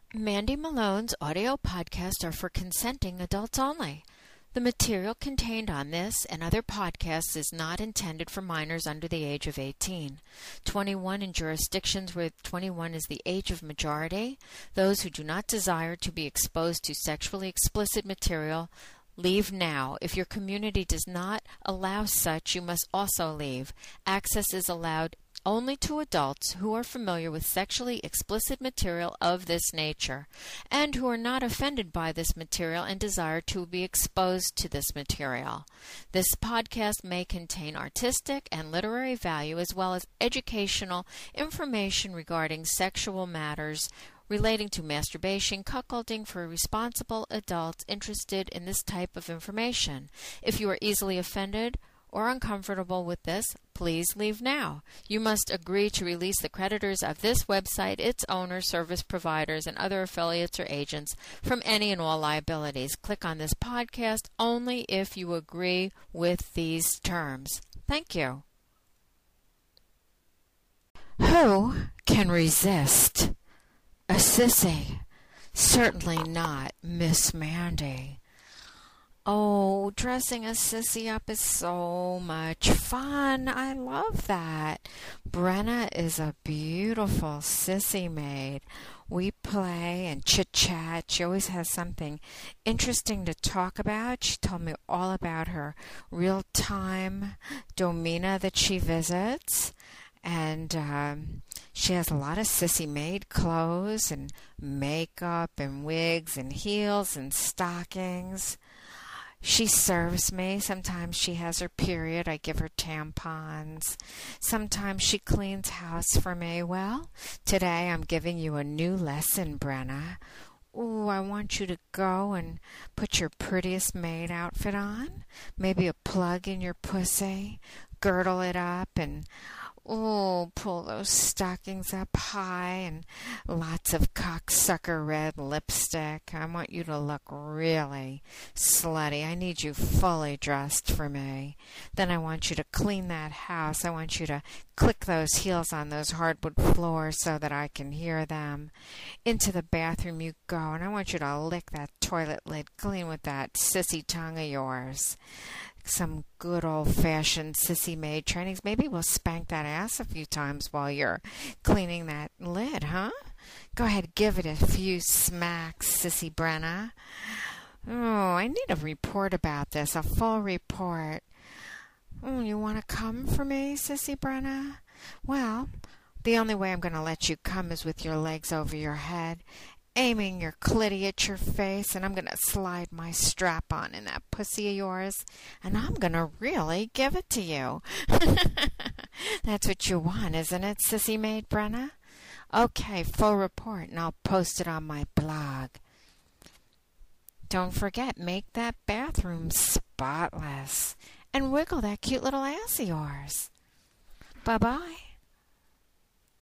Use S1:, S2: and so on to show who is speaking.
S1: Mandy Malone's audio podcasts are for consenting adults only. The material contained on this and other podcasts is not intended for minors under the age of 18. 21 in jurisdictions where 21 is the age of majority. Those who do not desire to be exposed to sexually explicit material, leave now. If your community does not allow such, you must also leave. Access is allowed only to adults who are familiar with sexually explicit material of this nature and who are not offended by this material and desire to be exposed to this material. This podcast may contain artistic and literary value as well as educational information regarding sexual matters relating to masturbation, cuckolding for responsible adults interested in this type of information. If you are easily offended or uncomfortable with this, please leave now. You must agree to release the creditors of this website, its owners, service providers, and other affiliates or agents from any and all liabilities. Click on this podcast only if you agree with these terms. Thank you. Who can resist a sissy? Certainly not Miss Mandy. Oh, dressing a sissy up is so much fun. I love that. Brenna is a beautiful sissy maid. We play and chit-chat. She always has something interesting to talk about. She told me all about her real-time domina that she visits. And she has a lot of sissy maid clothes and makeup and wigs and heels and stockings. She serves me. Sometimes she has her period. I give her tampons. Sometimes she cleans house for me. Well, today I'm giving you a new lesson, Brenna. Ooh, I want you to go and put your prettiest maid outfit on. Maybe a plug in your pussy. Girdle it up and pull those stockings up high and lots of cocksucker red lipstick. I want you to look really slutty. I need you fully dressed for me. Then I want you to clean that house. I want you to click those heels on those hardwood floors so that I can hear them. Into the bathroom you go, and I want you to lick that toilet lid clean with that sissy tongue of yours. Some good old-fashioned sissy maid trainings. Maybe we'll spank that ass a few times while you're cleaning that lid, huh? Go ahead, give it a few smacks, Sissy Brenna. Oh, I need a report about this, a full report. Oh, you want to come for me, Sissy Brenna? Well, the only way I'm going to let you come is with your legs over your head, aiming your clitty at your face, and I'm going to slide my strap on in that pussy of yours, and I'm going to really give it to you. That's what you want, isn't it, Sissy Maid Brenna? Okay, full report, and I'll post it on my blog. Don't forget, make that bathroom spotless, and wiggle that cute little ass of yours. Bye-bye.